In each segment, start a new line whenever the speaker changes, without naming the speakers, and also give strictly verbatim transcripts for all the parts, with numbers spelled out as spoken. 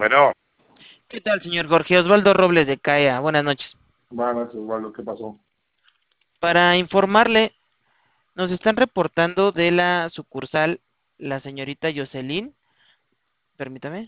Bueno,
¿Qué tal, señor Jorge Osvaldo Robles de CAEA? Buenas noches.
bueno, Osvaldo, ¿qué pasó?
Para informarle, nos están reportando de la sucursal la señorita Jocelyn, permítame,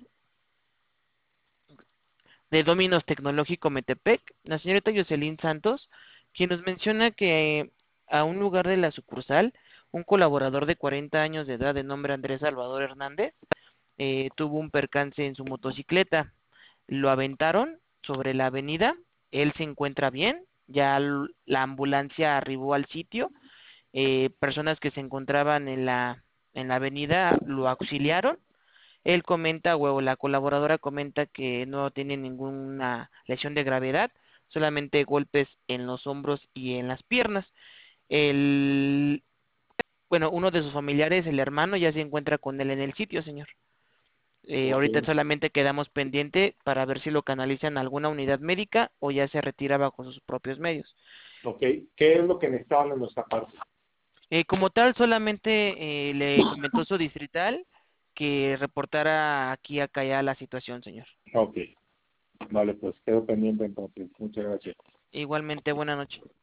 de Dominos Tecnológico Metepec, la señorita Jocelyn Santos, quien nos menciona que a un lugar de la sucursal, un colaborador de cuarenta años de edad de nombre Andrés Salvador Hernández, eh, tuvo un percance en su motocicleta. Lo aventaron sobre la avenida, él se encuentra bien, ya la ambulancia arribó al sitio, eh, personas que se encontraban en la, en la avenida lo auxiliaron. Él comenta, o la colaboradora comenta que no tiene ninguna lesión de gravedad, solamente golpes en los hombros y en las piernas. El, bueno, uno de sus familiares, el hermano, ya se encuentra con él en el sitio, señor. Eh,
Ok,
ahorita solamente quedamos pendiente para ver si lo canalizan a alguna unidad médica o ya se retiraba con sus propios medios.
ok. ¿Qué es lo que necesitaban en nuestra parte?
Eh, como tal, solamente eh, le comentó su distrital que reportara aquí a Calla la situación, señor.
Ok, vale, pues quedo pendiente entonces. Muchas gracias.
Igualmente, buena noche.